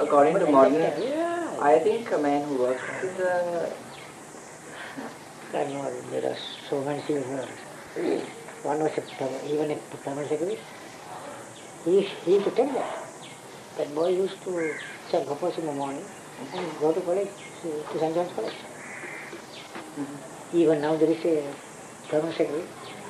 according to modern, yeah. I think a man who works is a... There are so many things. One was even a permanent secretary. He used to tell that boy used to sell hoppers in the morning and go to college, to St. John's College. Even now there is a permanent secretary.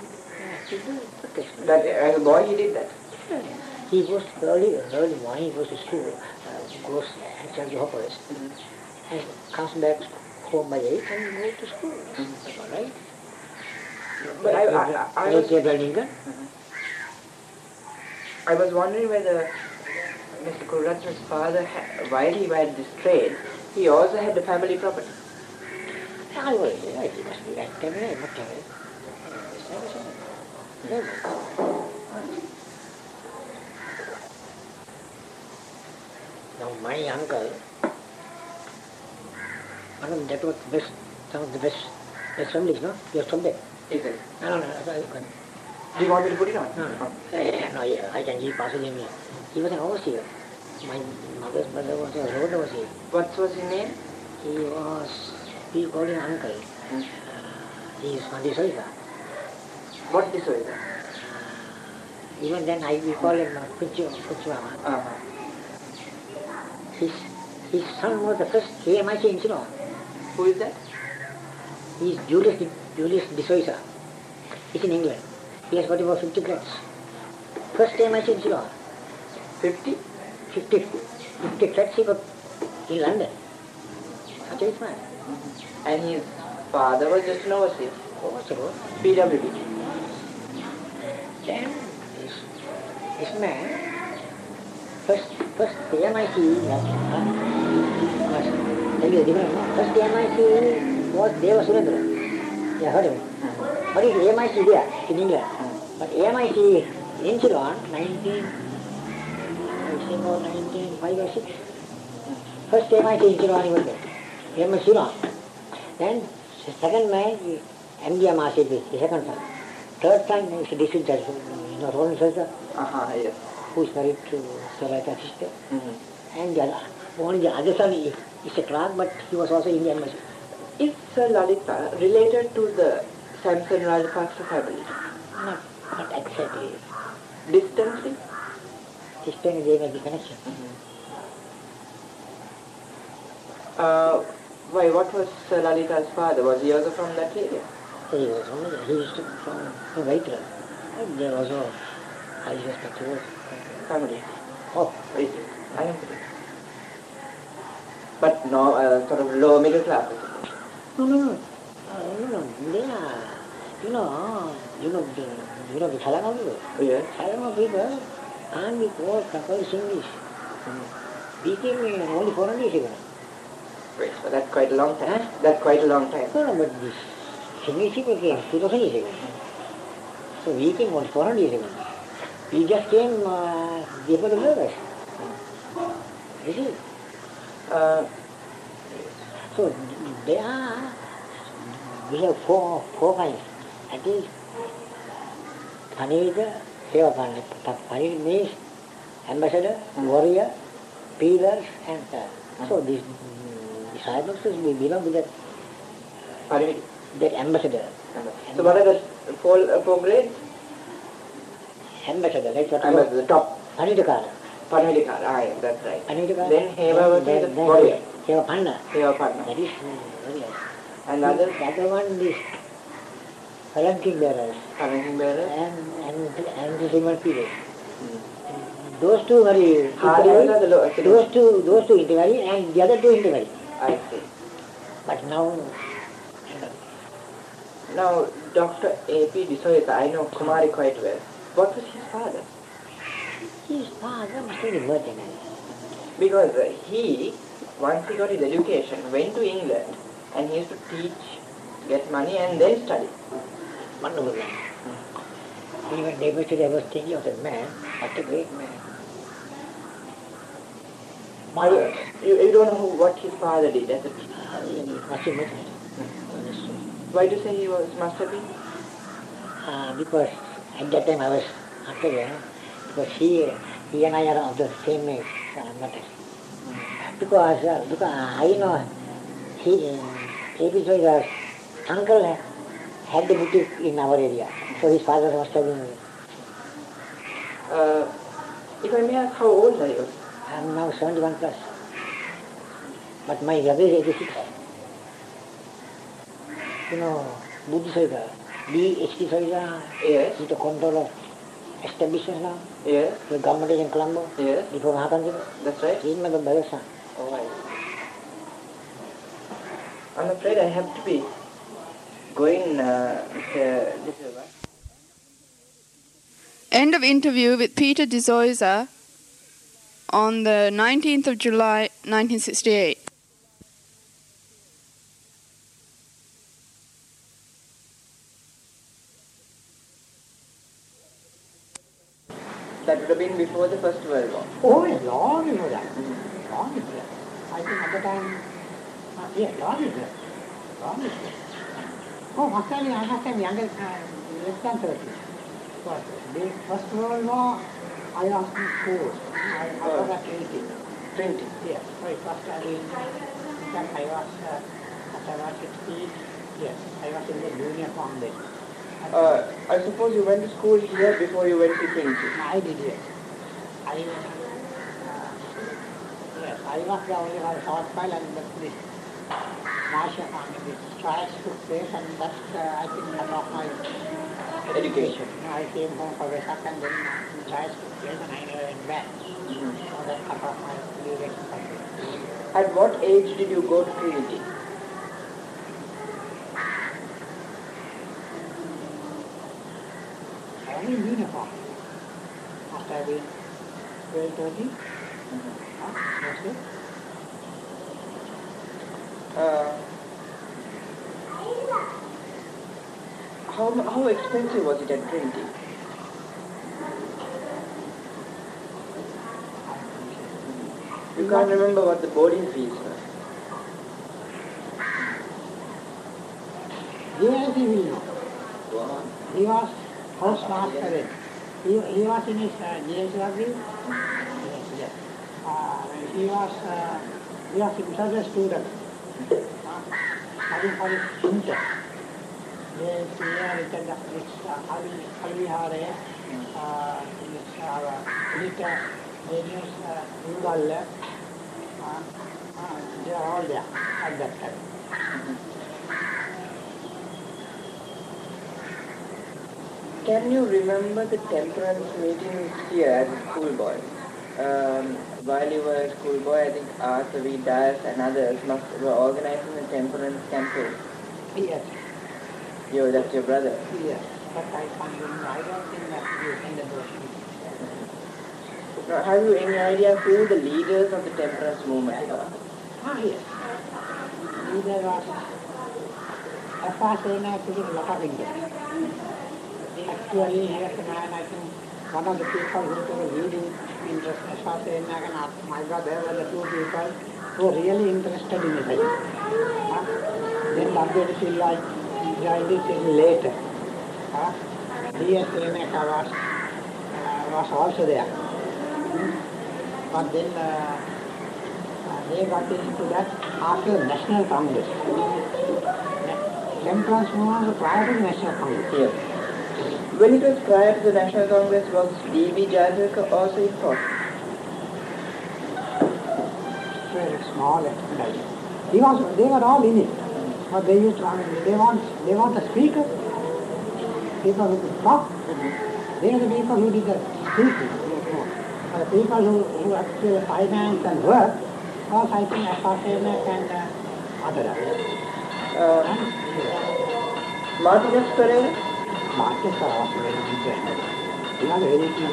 That as a boy he did that? He goes early morning, he goes to school, goes and sells the hoppers, and comes back home by 8 and goes to school. That's all right. But I was wondering whether Mr. Kururatna's father, while he had this trade, he also had the family property. I will, yeah, he must be like that, Now my uncle, that was the best, some of the best families, no? You are from there? Is it? No. Do you want me to put it on? No, yeah, I can give passage him. He was an overseer. My mother's brother was a road overseer. What was his name? We called him uncle. He is from Disoiza. What Disoiza? Even then we call him Kuchwama. His son was the first AMIC in Ceylon. Who is that? He is Julius Disoiza. He's in England. He has got about 50 grades. First AMIC in Ceylon. 50? 50 flats he got in London. Such a man. And his father was just an overseer? Overseer. PWD. Then this man, first AMIC, first AMIC was Deva Surendra. You heard of it? But it's AMIC there in England. But AMIC in Ceylon, 1905 or 6. First AMIC in Ceylon he was there. AMIC Ceylon. Then the second man, MD Amasi, the second son. Third son is the district judge, Roland Selzer, Yes. who is married to Sarata's sister. And only the other son is a clerk, but he was also in the embassy. Is Sir Lalita related to the Samson Rajapaksa family? Not exactly. Distantly? Distantly there may be connection. Why, what was Sir Lalita's father? Was he also from that area? He used to from Vaitra. There was a highly respectable Family. Oh, Is it? I am pretty. But no, sort of lower middle class. No. They are, you know the Salama people. Yes. Salama people can't be called properly English. We came only 400 years ago. Wait, so that's quite a long time. Huh? That's quite a long time. No, but this English people came 2000 years ago. So we came only 400 years ago. We just came before the Berbers. You see? So we have four kinds. That is Panivika, Sevapani. Panivika means ambassador, warrior, peelers, and so these disciples we belong to that ambassador. So what are the four grades? Ambassador, that's what Ambassador, top. Panidakara. Panidikara, yes, that's right. Panidakara. Then Heva was the warrior. Sevapanna. Sevapanna. That is warrior. And other? The other one is palanquin bearers. Palanquin bearer. And the human people. Those two are those two intermarry and the other two intermarry. I see. But now Dr. A.P. Disoiza, I know Kumari quite well. What was his father? His father must be merchant. Because he, once he got his education, went to England and he used to teach, get money and then study. Wonderful man. Even eventually I was thinking of that man, what a great man. You don't know what his father did as a teacher? Must be merchant. Why do you say he must have been? Because at that time I was after there, because he and I are of the same age, matter. Because I know A.P. Soi's uncle had the boutique in our area, so his father must have been. If I may ask, how old are you? I am now 71 plus. But my brother is 86. You know, Buddha Soika, D.H.T. Soika, Yes. he's the control of establishment now. Yes. The government is in Colombo. Yes. Before Mahakanji. That's right. He's my brother's son. Oh, I'm afraid I have to be going, Mr. De Silva. End of interview with Peter de Souza on the 19th of July 1968. That would have been before the First World War. Oh, yes, long before that. Long before that. I think at the time, yes, long before that. Long before that. Oh, I must have younger, less than 30. But the First World War, I was in school. I was at Trinity. Trinity? Yes, so it was studying. Then I was, at about 16, yes, I was in the junior foundation. I suppose you went to school here before you went to Trinity. I did, yes. Yes, I was the only one short while and this martial army, this trials took place and that's, I think, cut off my education. I came home for Vesak and then the trials took place and I never went back. So that cut off my education. At what age did you go to Trinity? Only in uniform. Must have been 12, 13. That's it. How expensive was it at Trinity? You can't remember what the boarding fees were. Yes, he will know. Wow. He was housemaster then. He was in his GSW. Yes. He was himself a student. Having for his inter. Yes, he had written this Halvihare, Lita, Genius, Udalla. They are all there at that time. Can you remember the temperance meetings here as a schoolboy? While you were a schoolboy, I think Arthur V. Dias and others were organizing the temperance campaign. Yes. That's your brother? Yes. But I don't think that you attended those meetings. Now, have you any idea who the leaders of the temperance movement are? Yes. Leader was F.R. took a lot of interest. Actually, he was a man, I think, one of the people who took a leading interest. F.R. and my brother were the two people who were really interested in it. Then W. Silva joined it a little later. D.S. Seneka was also there. But then they got into that after the National Congress. Temperance movement was prior to the National Congress. Yes. When it was prior to the National Congress, was D.B. Jayadilkar also involved? Very small extent. They were all in it. But they used to, they want a speaker, people who could talk. They are the people who did the speaking. The people who actually finance and work was, I think, F.R. and others. Martinez Pereira? Martinez was very interested. He was very keen.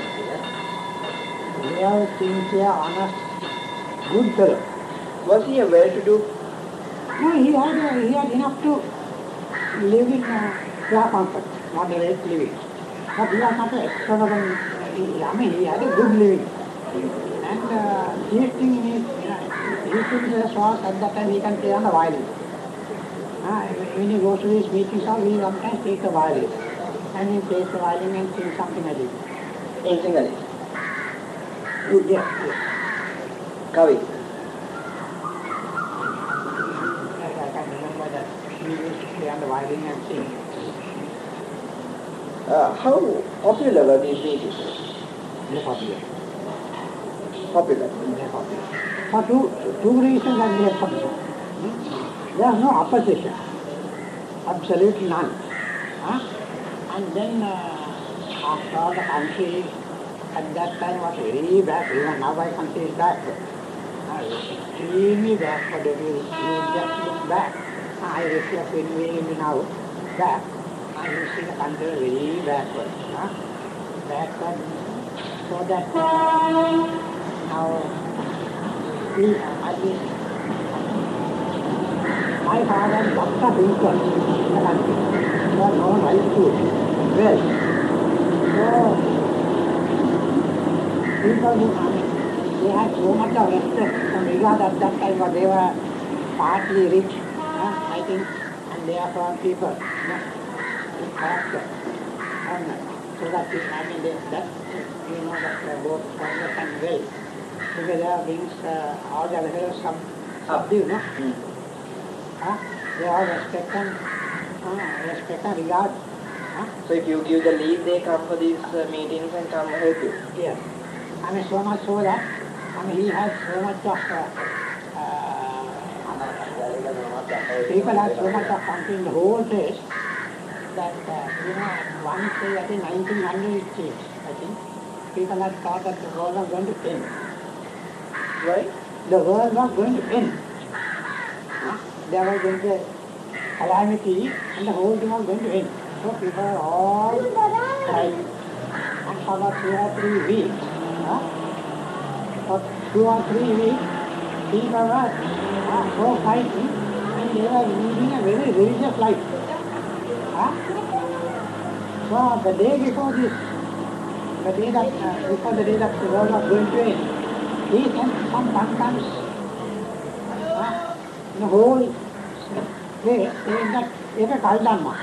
He was a sincere, honest, good fellow. Was he a well-to-do? No, he had enough to live in fair comfort, moderate living. But he was not an extravagant. He had a good living. And he thing in his was at that time he can play on the violin. When he goes to these meetings, he sometimes takes the violin. And he plays the violin and sings something like it. Anything else? Yes. Kavi. I can remember that we used to play on the violin and sing. How popular were these meetings? Very popular. Popular. Very popular. For two reasons that we have popular. There is no opposition. Absolutely none. And then after all the country at that time was very bad. Even now I can say it's backward. Extremely backward. If you just look back, I reflect in now back, and you see the country very backward. Backward. So that now we at least my father had lots of influence in the country. He was known high school well. So people who they had so much of respect and regard at that time, but they were partly rich, I think, and they are from people, with character. And so that that both progress and wealth together brings all the levels some subdue, no? They all respect and regard. So if you give the leave, they come for these meetings and come help you? Yes. So much so that, he had so much of, people had so much of something in the whole place that, one say, I think 1900 it seems, I think, people had thought that the world was going to end. Right? The world was going to end. There was going to be a calamity and the whole thing was going to end. So people are all crying. And for about 2 or 3 weeks, for 2 or 3 weeks, people were so fighting and they were leading a very religious life. So the day before this, before the day that the world was going to end, he sent some buntons in the whole place saying that it's a Kaldama.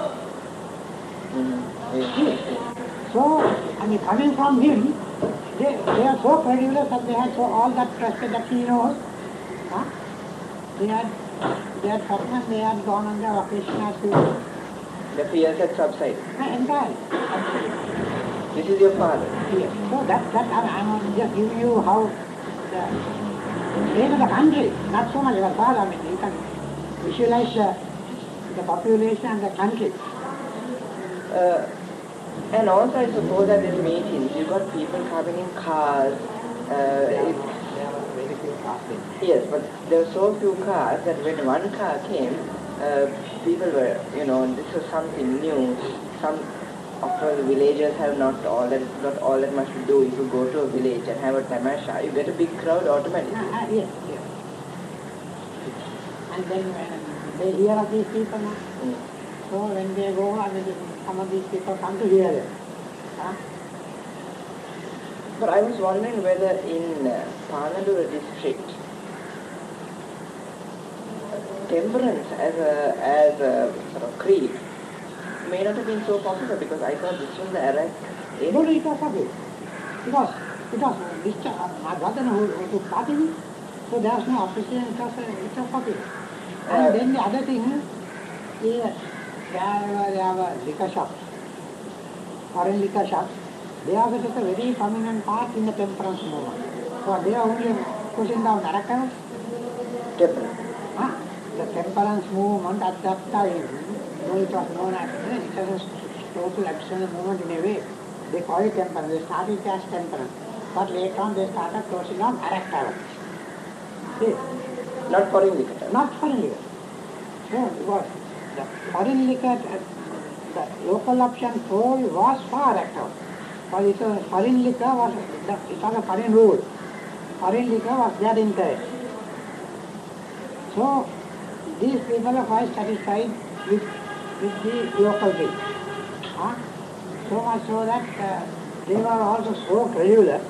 So, coming from him, they are so credulous that they had all that trust that he knows. They had forgotten, they had gone on their vacation as usual. The fears had subsided. Entirely. This is your father? Yes. So I'm just giving you how the state of the country, not so much your father, you can visualize the population and the country. And also I suppose at these meetings you got people coming in cars. There were very few cars. Yes, but there were so few cars that when one car came, people were, this was something new. Some of the villagers have not all that much to do. If you go to a village and have a tamasha, you get a big crowd automatically. Yes. And then when they hear of these people now, so when they go, some of these people come to hear them. But I was wondering whether in Panadura district, temperance as a sort of creed may not have been so popular, because I thought this was the Iraq area. No, it was popular. Because my brother who party with, so there was no opposition, it was popular. And then the other thing is, there were liquor shops, foreign liquor shops. They also took a very prominent part in the temperance movement. So they are only pushing down alcohol. Temperance. The temperance movement at that time, though it was known as, it was a total abstinence movement in a way. They call it temperance. They started as temperance. But later on they started closing down alcohol. See? Not foreign liquor. Not foreign liquor. So because the foreign liquor, the local option toll was for alcohol. But it was foreign liquor was a foreign rule. Foreign liquor was there in there. So these people are quite satisfied with the local thing. So much so that they were also so credulous.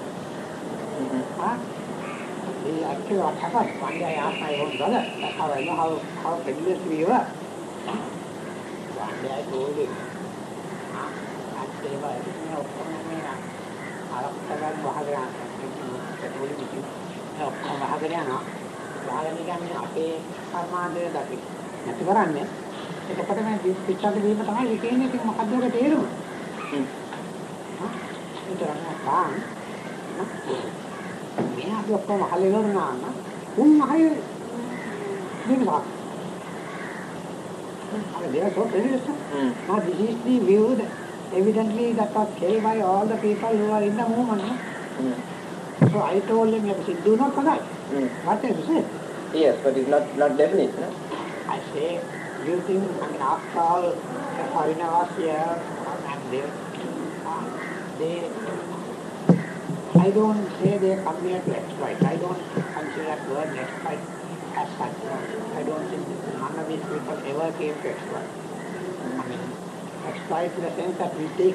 Actually what happened, one day I asked my own brother, that's how I know how credulous we were. One day I told him, that they were, ඔක්කොම වහගෙන යනවා. වහගෙන කියන්නේ අපේ කර්මාන්තය දකි. නැති කරන්නේ. එතකොට මේ පිටට වීම තමයි විකේන්නේ. ඉතින් මොකද්ද ඔක තේරුම? තාන් මේ අපි ඔක්කොම අහලා ඉවරනා නම් අහේ නිමවා. They are so finished. Now this is the view that evidently that was carried by all the people who are in the movement. So I told him, do not forget. What I said. Yes, but it's not definite. No? I say, you think, I mean, after all, the foreigner was here, and they I don't say they come here to exploit. I don't consider that word exploit as such. I don't think none of these people ever came to exploit. I mean, exploit in the sense that we take.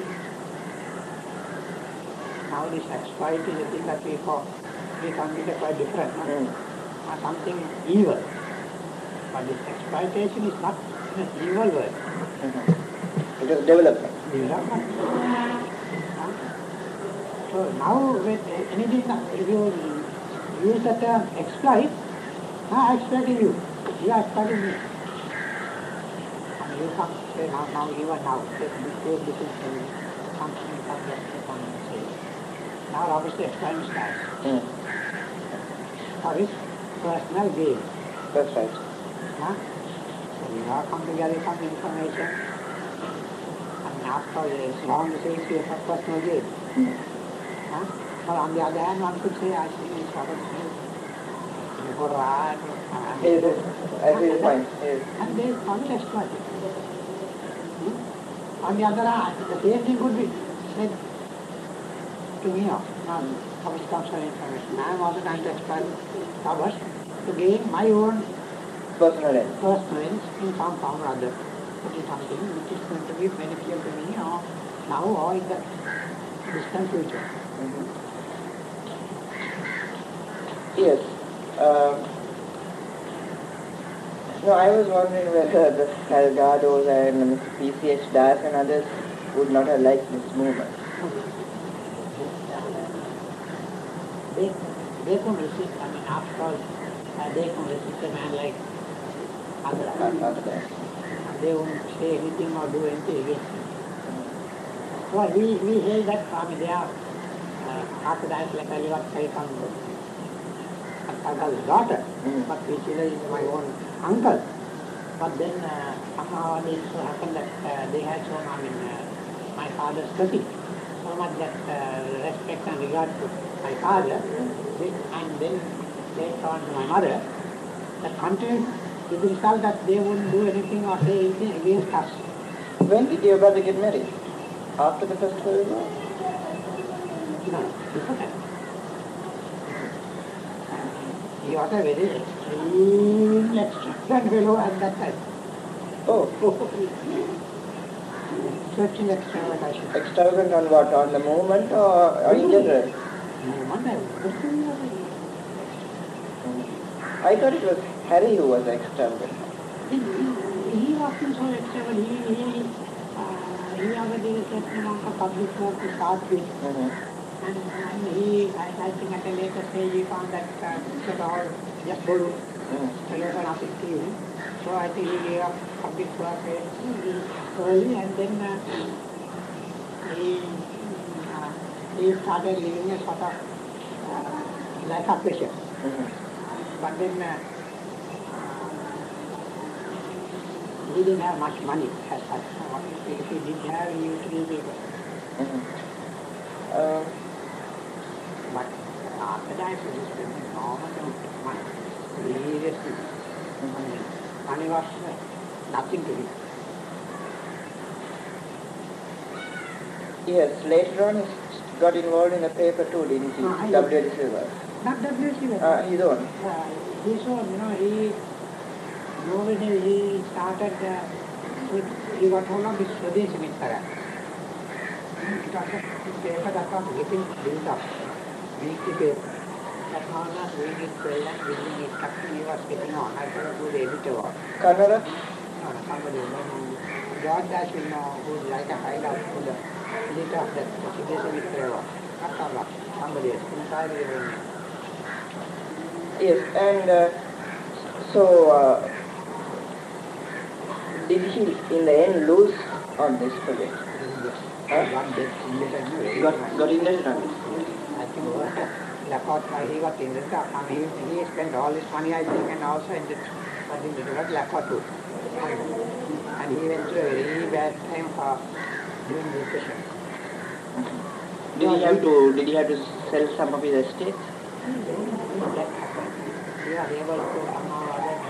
Now this exploit is a thing that we consider quite different. No? Something evil. But this exploitation is not an evil word. It is development. Development. So now with anything, if you use the term exploit, I exploiting you. You are exploiting me. And you come say now, even now, this is something you come and say. Now obviously exploiting starts. For his personal gain. That's right. So we all come together, some information, and after this long session for personal gain. But on the other hand, one could say, I think it's Robert Smith. For right. Yes, I see the point. Yes. And they probably exploited. On the other hand, the same thing could be said to me of which comes from information. I am also trying to exploit others to gain my own Personal end. in some form or other. It is something which is going to be beneficial to me or now or in the distant future. Yes. No, I was wondering whether the Salgados and PCH Das and others would not have liked this movement. They could resist, I mean, after all, they could resist a man like others. They won't say anything or do anything against him. So we hear that, I mean, they are crocodiles like Alivat from Uncle's daughter, but Priscilla is my own uncle. But then somehow it so happened that they had shown, I mean, my father's cousin, so much that respect and regard to my father, and then later on to my mother, that continued with the result that they wouldn't do anything or say anything against us. When did your brother get married? After the First World War? No, before that. He was a very extreme extravagant fellow at that time. Oh. Such an extravagant. Extravagant on what? On the movement or in general? Movement, I thought it was Harry who was extravagant. he wasn't so extravagant. He already did a certain amount of public work to start with. And I think at a later stage he found that it was all just Bolu. There was nothing to him. So I think he gave up public work early, and then he started living a sort of life of pleasure. But then he didn't have much money as such. If he did have, he used to give it. But after that, he was spending enormous amount of money. Seriously. Money was nothing to him. Yes, later on he got involved in a paper too, didn't he? W.H. Silver. Not W.H. Silver. His own. His own, he started he got hold of this Swadeshi Mitra. It was a paper that was getting built up. Weekly paper. That one was doing it well and building it up. He was getting on. I thought who the editor was. Kannada? No, somebody who George Dash will know who is like a hideout to the editor of that Swadeshi Mitra was. Not somebody else. Inside the Yes, and so did he in the end lose on this project? Got indebted. Got indebted on it. I think Lacquot, he got indebted. He spent all his money, I think, and also got indebted at Lacquot too. And he went through a very bad time for doing depression. Did he have to sell some of his estate? That happened. He was able to somehow or other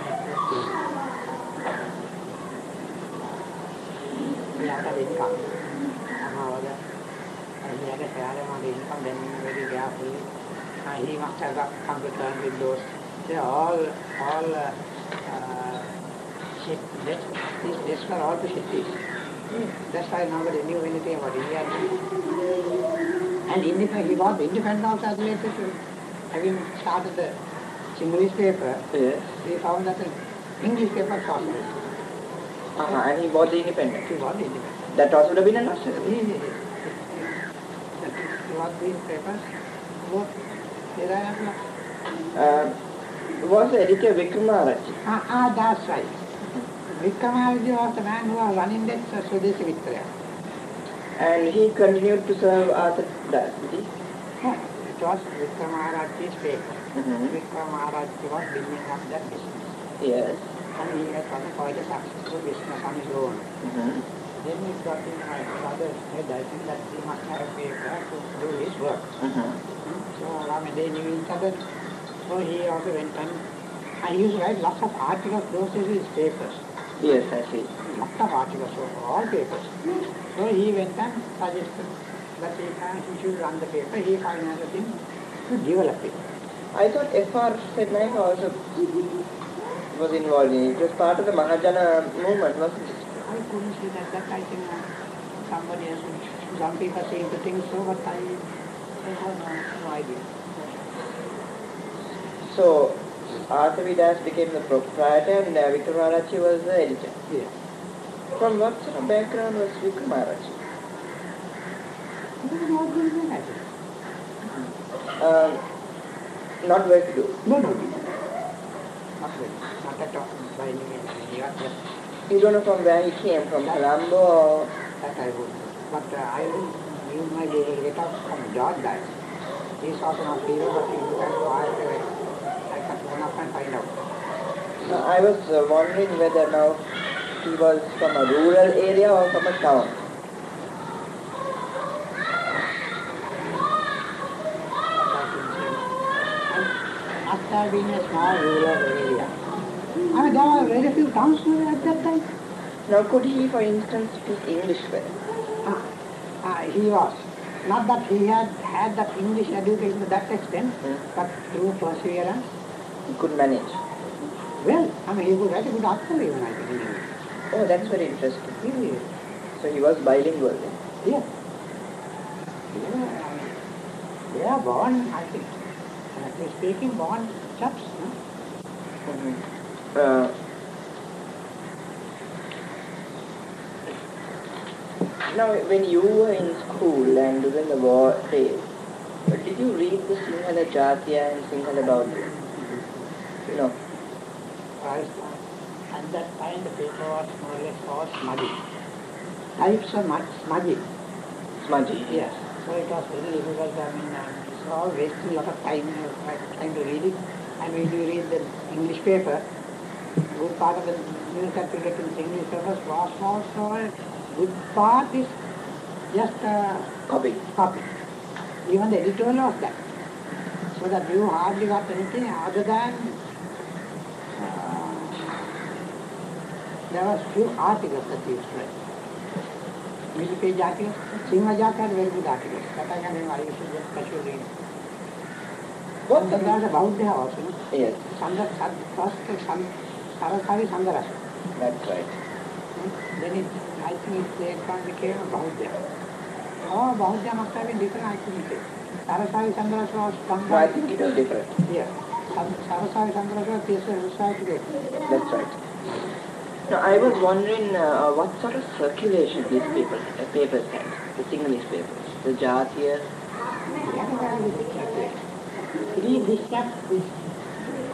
he had an income somehow or other. And he had a fair amount of income, then very carefully. He must have come to terms with those. They all ship debts. These debts were all to shitties. That's why nobody knew anything about India. And he was independent also as related to having started the Sinhalese paper. Yes. We found that the English paper was possible. And he bought the Independent. He was independent. That also would have been a loss. He was these papers. Both here I am. Was the editor Vikramarajchi? That's right. Vikramarajchi was the man who was running that Swadeshi Vikraya. And he continued to serve Arthur Das, did he? It was Vikramarajchi's paper. Vikramarajchi was building up that business. Yes. And he had done quite a successful business on his own. Then he got in my father's head, I think that he must have a paper to do his work. So they knew each other. So he also went and he used to write lots of articles, those are his papers. Yes, I see. Lots of articles, so all papers. So he went and suggested that he should run the paper. He financed him to develop it. I thought F.R. Sednaika also was involved in it. It was part of the Mahajana movement, wasn't it? I couldn't see that. I think somebody else, some people seem to think so, but I have no idea. So, Arthur V. Das became the proprietor and Vikramarajchi was the editor. Yes. From what sort of background was Vikramarajchi? He was not very good at it. Not well to do. No. Not very. Not at all. By any means. He was just You don't know from where he came, from Colombo or... that I would. But I will my little get up from George Dice. He's also not here, but he can I can run up and find out. No, I was wondering whether now he was from a rural area or from a town. Must have been a small rural area. I mean, there were very few towns at that time. Now could he, for instance, speak English well? He was. Not that he had that English education to that extent, but through perseverance. He could manage. Well, I mean, he could write a good article even, I think, in English. Oh, that's very interesting. Really? So he was bilingual then? Yeah. I mean, they are born, I think, honestly speaking, born chaps. Now, when you were in school and during the war days, did you read the Sinhala Jatiya and Sinhala Baudya? No. At that time, the paper was more or less all smudgy. Types are smudgy. Smudgy? Yes. So it was very difficult. I mean, it's all wasting a lot of time trying to read it. And when you read the English paper, good part of the news that you get in the English papers was also a good part is just Copy. Even the editorial was that. So that you hardly got anything other than there were few articles that you used to write. Military articles, Sinhala Jat had very good articles. That I can remember, I used to just casually read. What? There was a Baudya also, no? Yes, Sarasari Sandarasa. that's right. Then I think it later on became a Baudya. Oh, Baudya must have been different, I couldn't say. Sarasari Sandarasa was done No, I think it was different. Yeah. Sarasari Sandarasa was T.S. Society. That's right. Now, I was wondering what sort of circulation these papers had, the Sinhalese papers, the Jatiya. This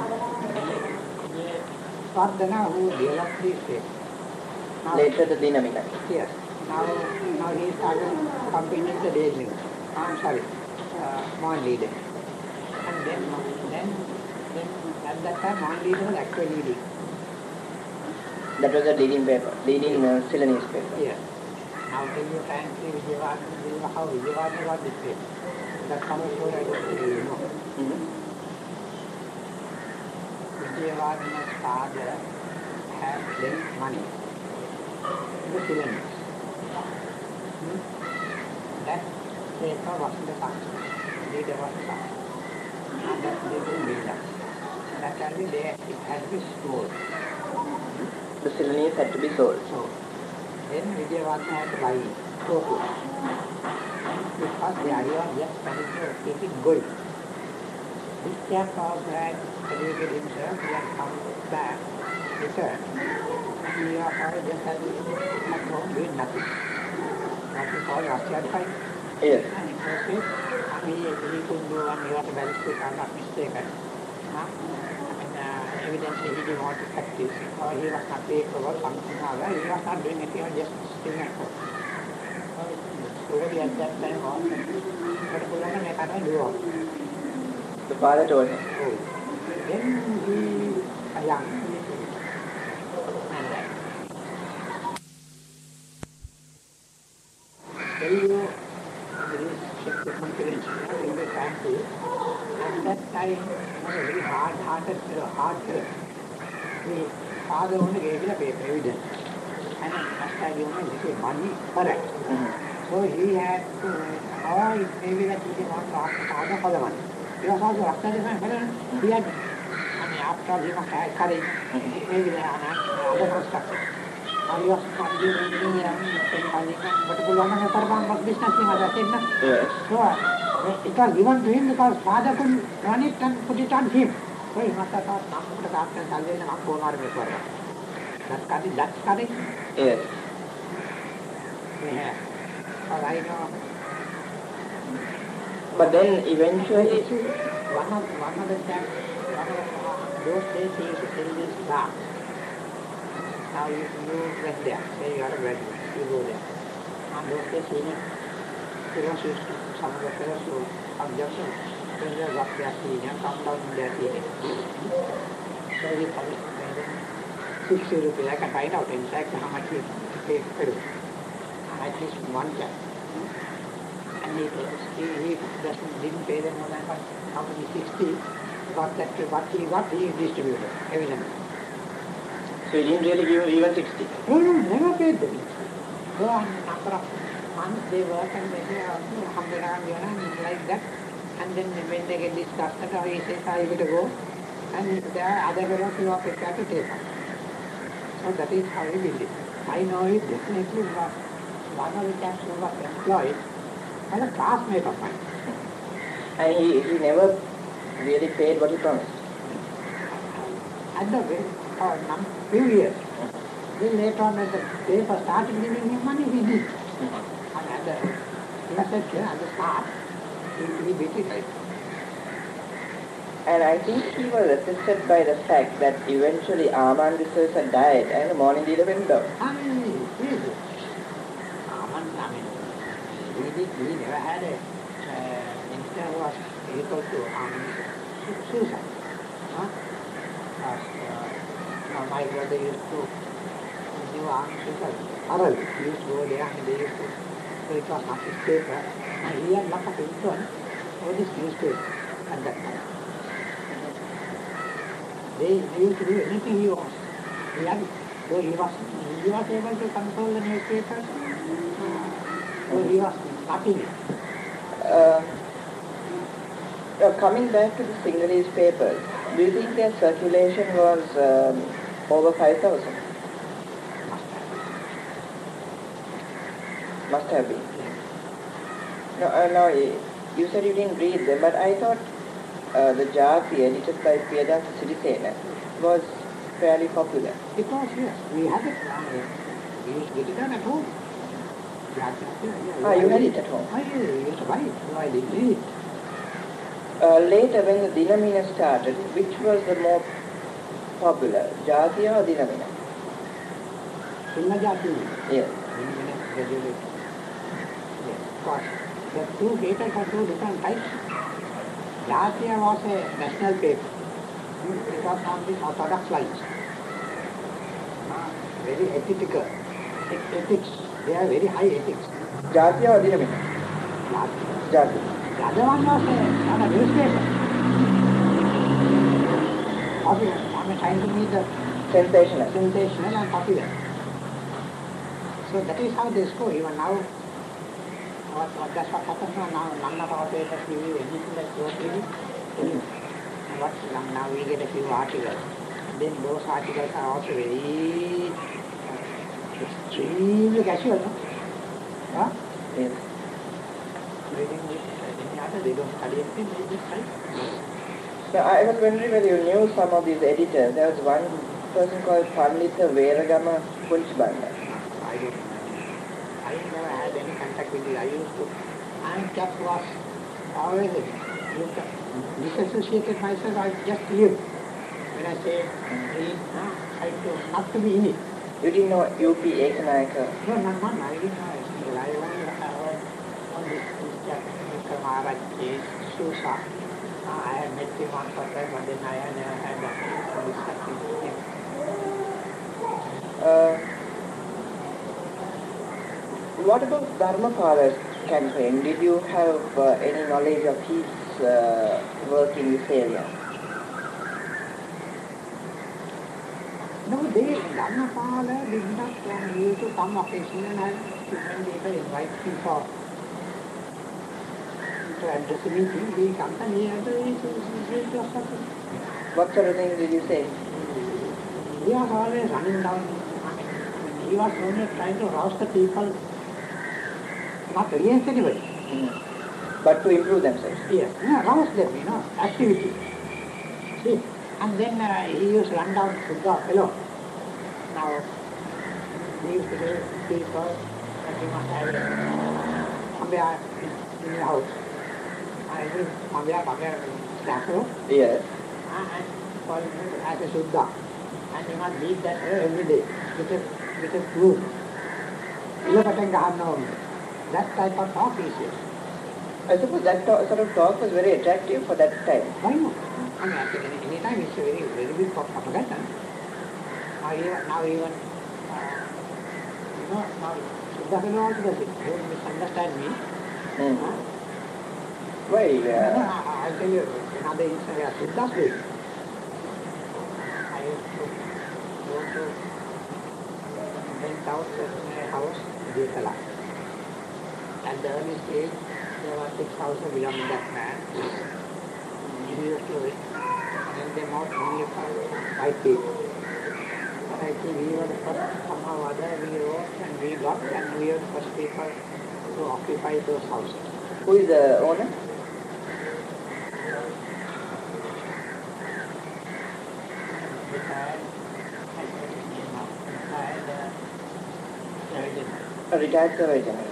Vardhana who developed this paper. Now, Later the Dinamina. yes. Now he started company the Daily News. Morning Leader. And then at that time Morning Leader was actually leading. That was a leading paper, leading Ceylonese paper. Yes. Now tell you frankly, how Vijayawardhana got this paper. That's how story I don't really know. Vijayawardhana's father had lent money to the Ceylonese. That paper wasn't the success. Leader was the success. And that they didn't build up. Naturally, it had to be sold. The Ceylonese had to be sold. So, then Vijayawardhana had to buy Toku. Because the idea was just managed to take it gold. This chap also had educated himself, he had come back, returned. And he also just had at home doing nothing. What we call Russian fight. Yes. And it was it. He couldn't do one, he was a ballistic, if I'm not mistaken. Evidently he didn't want to practice, or he was not capable, something or other. He was not doing it, he was just sitting at home. So at that time was, but Pulana I cannot do all. The father told him. Oh. Then he, a young man died. Tell you, there is Shakti confidential in the family. At that time, was a very hard-hearted fellow, hard fellow. His father only gave him a paper, evidence. And must have given him little money for it. So he had to, or it may be that he did not ask the father for the money. He was also after the fellow, he had, after all, he must have courage. It may be the other construction. Or he was not doing anything, but Pulana was business, as I said, no? Yes. So, it was given to him because father couldn't run it and put it on him. So he must have thought, I'm going to ask and salvation, I'm going to make it. That's correct. Yes. Yeah. But I know. But then eventually, One of the chaps, those days he used to tell this class. Now you went there, say you are a graduate, you go there. And those days fellows used to, some of the fellows who come just when they got their senior, come down in their senior. So he published 60 rupees. I can find out in fact how much he paid per week. At least one chap. And he didn't pay them more than how many 60. Got that, what he got, he distributed, evidently. so he didn't really give even 60. No, never paid them. So on number of months they work and they say, and like that. And then when they get disgusted, or he says, I better go. And there are other fellows who are prepared to take up. So that is how he did it. I know it definitely was one of the chaps who was employed as a classmate of mine. And he never really paid what he promised. At the few years. Then later on, as the paper started giving him money, he did. And at the start, he beat it right. And I think he was assisted by the fact that eventually Armand D'Souza died and the Morning Leader went down. We never had a minister who was equal to suicide. My brother used to do armed suicide. He used to go there and they used to, so it was not his paper. And he had a lot of influence over this newspaper at that time. They used to do anything he wants. So he was able to control the newspapers. So he was cutting it. Coming back to the Sinhalese papers, do you think their circulation was over 5,000? Must have been. No, you said you didn't read them, but I thought the Jati, edited by Priyadansa Sirisena, was fairly popular. It was, yes. We had it. We used to get it done at home. You had it at home? I used to buy it, so I didn't read it. Later, when the Dinamina started, which was the more popular, Jatiya or Dinamina? Sinha Jati. Yes. Yes, of course. The two papers are two different types. Jatiya was a national paper. It was on the orthodox lines. Very ethical. Ethics. They are very high ethics. Jatiya or Dinamina? Jati. The other one was on a newspaper. Popular. I am trying to meet the sensational and popular. So that is how this go. Even now, that's what happens now. None of our papers give you anything that you are reading. Now we get a few articles. Then those articles are also very extremely casual. No? Huh? Yes. Reading any other, they don't study anything, they just study. Now, I was wondering whether you knew some of these editors. There was one person called Pandita Veragama Punchbanda. I don't know. I never had any contact with it. I used to, I just was always disassociated myself. I just live. When I say read, I do not to be in it. You didn't know UP Ekanayaka? No, I didn't know it. I only heard on this Mr. Maharaj case, Susa. I had met him once or twice, but then I had never had that discussion with him. What about Dharmapala's campaign? Did you have any knowledge of his work in this area? No, Dharmapala did not used to come occasionally and when they invite him for to address a meeting, he comes and he had What sort of things did you say? he was always running down. He was only trying to rouse the people, not against anybody. But to improve themselves? Yes, rouse them, activity. See, and then he used to run down Suddha alone. Now, he used to tell people that he must have somewhere in the house. Somewhere statue. Yes. And call him as a Suddha. And you must leave that every day with a proof. That type of talk is here. I suppose that sort of talk was very attractive for that time. Why not? I mean, any time it's a very big propaganda. Now even now Siddhartha also does it. Don't misunderstand me. Why? I'll tell you another instance where Siddhartha did. I used to go to rent out a house in Jetala. At the early stage, there were 6 houses belonging to that man. He used to rent them out only for 5 people. But I think we were the first, somehow or other, we wrote and we got, and we were the first people to occupy those houses. Who is the owner? A retired survey general.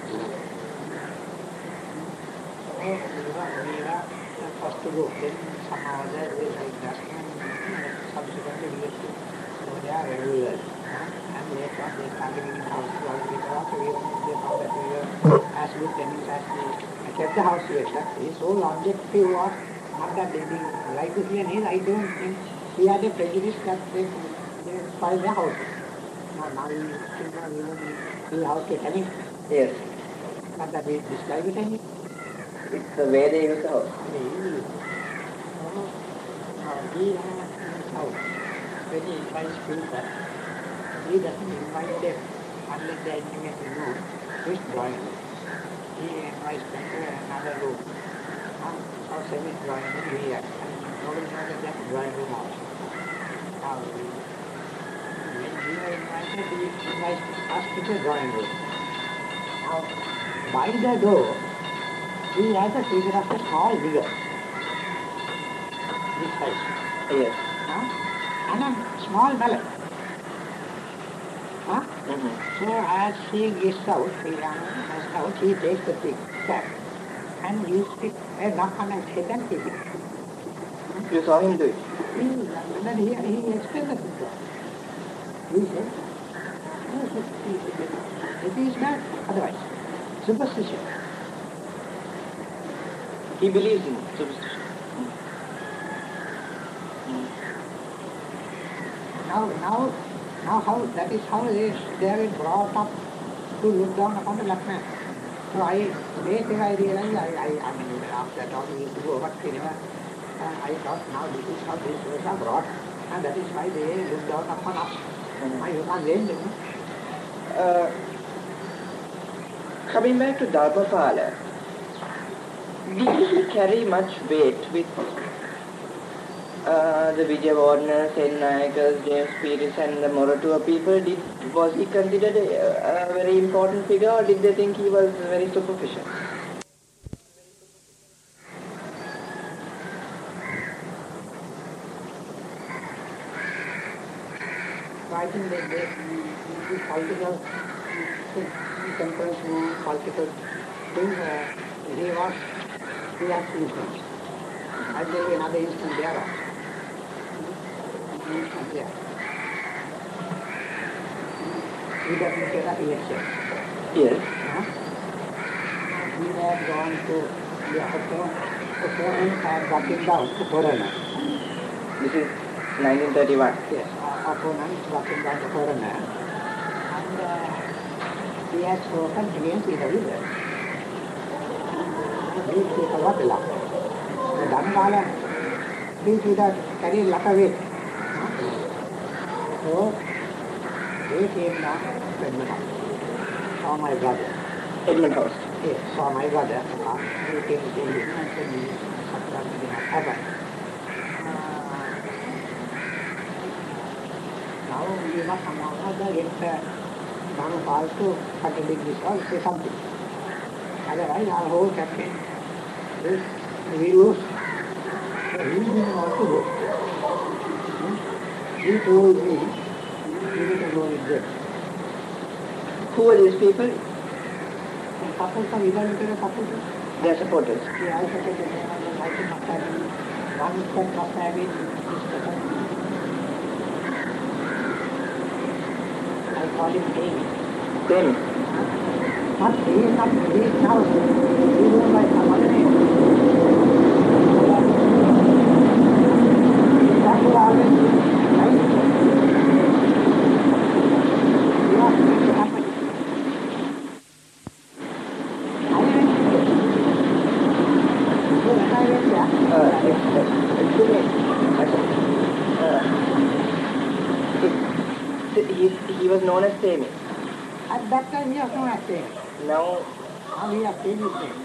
We were the first to go. Then somehow or other, they like that. Subsequently, we used to go there regularly. And later on, they started giving houses to other people. Also, they found that we were as good tenants as they kept the house later. His whole objective was not that they didn't like to see an age. I don't think he had a prejudice that they spoil their house. Now we still house to tenants. Yes. Not that we dislike it any. It's the way they use the house. He has his house. When he invites people, he doesn't invite them unless they are intimately known which drawing room. He invites them to another room. Or semi-drawing room here. And nobody knows that that's drawing room also. Now, when we were invited, he invites us to the drawing room. Now, by the door, he has a figure of a small figure. This size. Yes. And a small mallet. So as he gets out, he takes the big cap and uses it a knock on his head and take it. You saw him do it? Then he explained the picture. He said, no, it is not otherwise. Superstition. He believes in superstition. Now how that is how they have been brought up to look down upon the black man. So later I realized I mean after that we used to go over cinema. I thought now this is how these words are brought, and that is why they look down upon us. You can't blame them. Coming back to Dharmapala, did he carry much weight with the Vijayawardena, Sen Nayakas, James Peters and the Moratuwa people? Was he considered a very important figure, or did they think he was very superficial? So I think that the political temperance movement, political thing, he has influence. I will tell you another instance there. He doesn't get an election. Yes. He had gone to the opponent had got him down to foreigner. This is 1931. Yes, opponent got him down to foreigner. And he had spoken against the leader. These people got along. The Dharmapala, these would carry a lot of weight. So, they came down to Edmund House. Saw my brother. Edmund House. Yes, saw my brother. He came to him and said, something did not happen. Now we must somehow get Dharmapala to contradict this or say something. Otherwise, our whole campaign we lose. So he didn't want to go. He told me he didn't go with them. Who are these people? The couples are evaluated couples. They are supporters. The I said that I think must have been one step must have been discussion. I call him David. Then, He is now, he goes by some other name. That will always be right. You are going to happen. I went so when I went there, he was known as Semi. at that time he was known as Semi. Now, Now he has changed his name.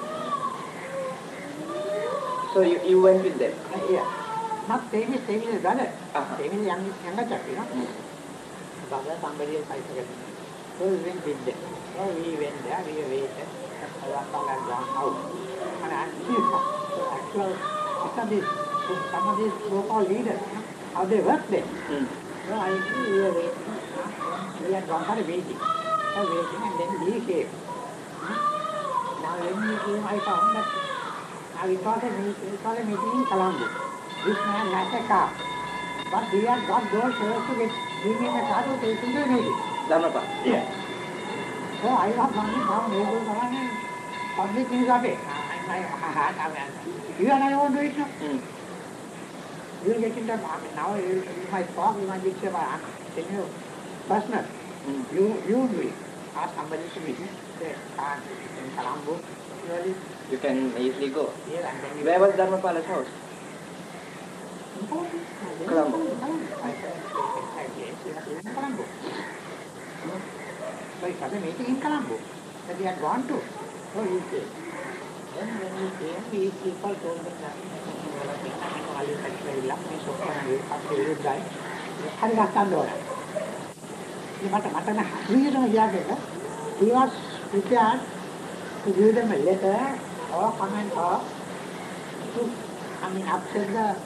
so you went with them? Yeah. Not Semi, Semi is brother. Semi is younger chap, you know. Brother, somebody else I forget. So we went with them. So we went there, we waited. Dharmapala had gone out. And actually, some of these so-called leaders, you know, how they work there. So I see we were waiting. We had gone for a meeting. So waiting and then he came. Now when he came, I found that now it was a meeting in Colombo. This man has a car. But he had got those fellows to bring him a car to take him to the meeting. Dharmapala? Yeah. So I was running down, able to run and public things are there. You and I won't do it now. You will get into now you might talk, you might be say, I'm telling you personal. You do it. Ask somebody to meet me. Say, in Colombo, You can easily go. yeah, and then you Where was Dharmapala's house? Colombo. I said, yes, he was in Colombo. So it was a meeting in Colombo that he had gone to. So he came. Then when he came, these people told him that all you such very luck, me so far and you have to live die. Hari Rastandora. He was prepared to give them a letter or comment or to, upset the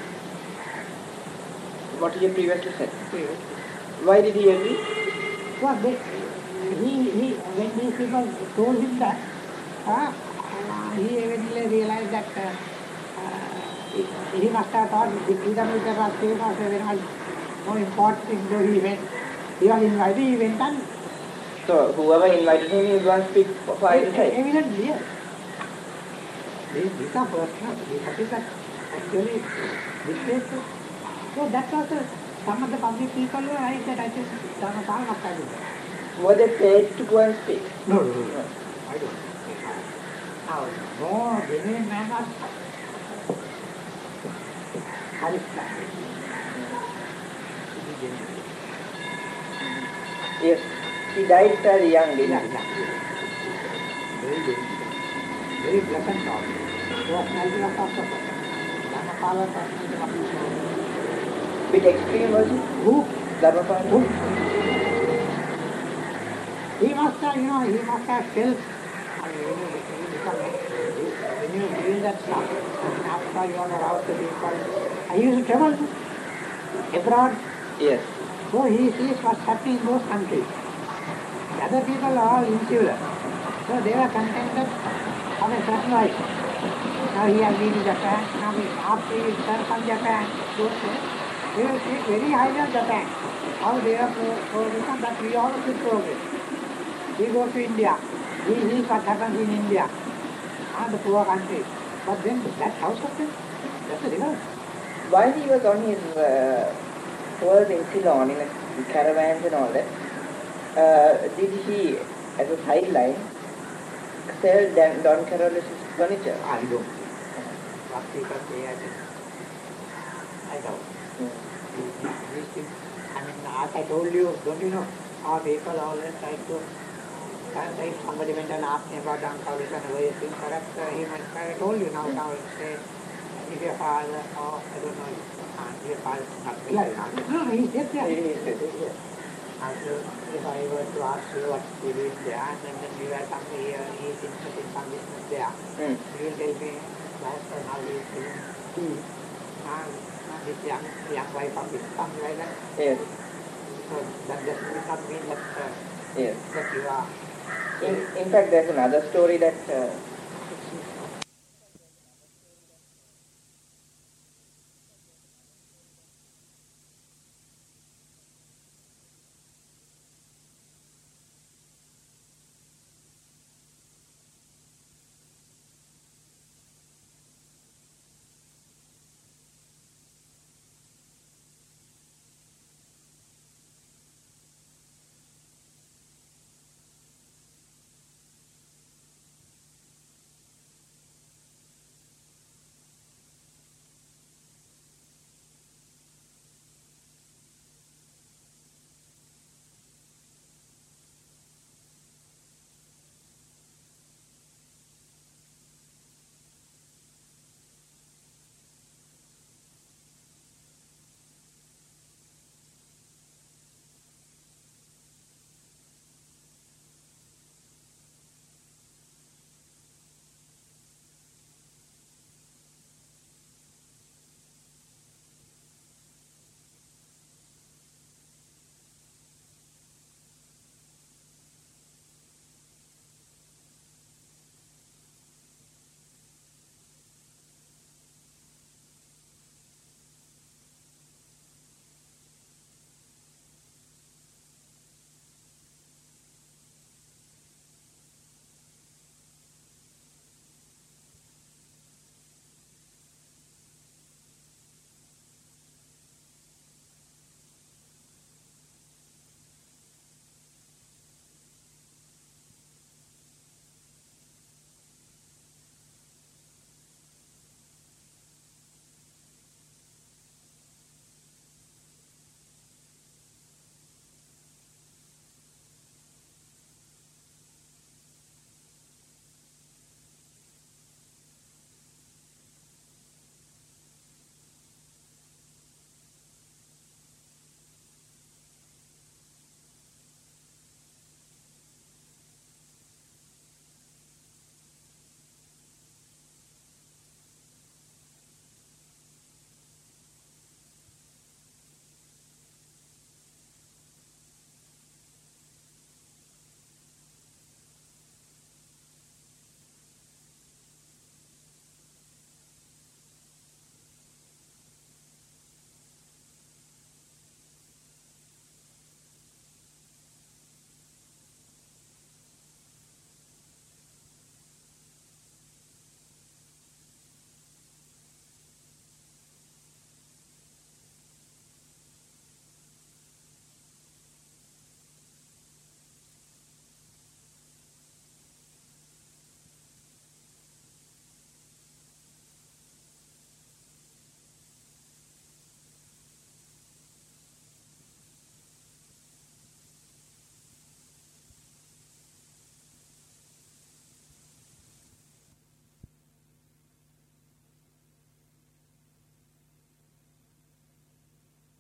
What he had previously said. spirit. Why did he agree? So when these people told him that, he eventually realized that he must have thought the freedom with the Rastri was a very much more important thing, though he went. He was invited, he went and So whoever invited him, he was going to speak for either side. evidently, yes. These are personal. What is that actually dictated? So that was some of the public people were right that I think Dharmapala must have been there. Were they paid to go and speak? No. I don't. Now, no genuine man was charismatic. Yes. He died fairly young, didn't Yeah. he? Very good. Very pleasant talk. Personality was also pleasant. Dharmapala personality was pleasant. Bit extreme was he? Who? Dharmapala? Who? He must have, he must have felt, I mean, when you feel that stuff, and after you are aroused the people, I used to travel abroad, Yes. so he sees what's happening in those countries. The other people are all insular, so they were contented of a certain life. Now he has been in Japan, now after he returns from Japan, they will speak very highly of Japan, how they are progressing, that we all should progress. We go to India, we see what happens in India, and the poor countries. But then that's how something, that's the reverse. While he was on his tours in Ceylon, in a caravans and all that, did he, as a sideline, sell Don Carolus' furniture? I don't. What people say, I don't. These things, I mean, as I told you, don't you know, our people always try to, if somebody went and asked me about Don Carolus and where it's incorrect, he might, I told you now, say, if your father, or I don't know, if your father is not alive. No, he's dead there. He said, If I were to ask you what he did there, and then we were something here, he's interested in some business there, you will tell me, that's how he is doing tea. And this young wife of his, something like that. yes. So that does not mean that, Yes. that you are. In fact, there's another story that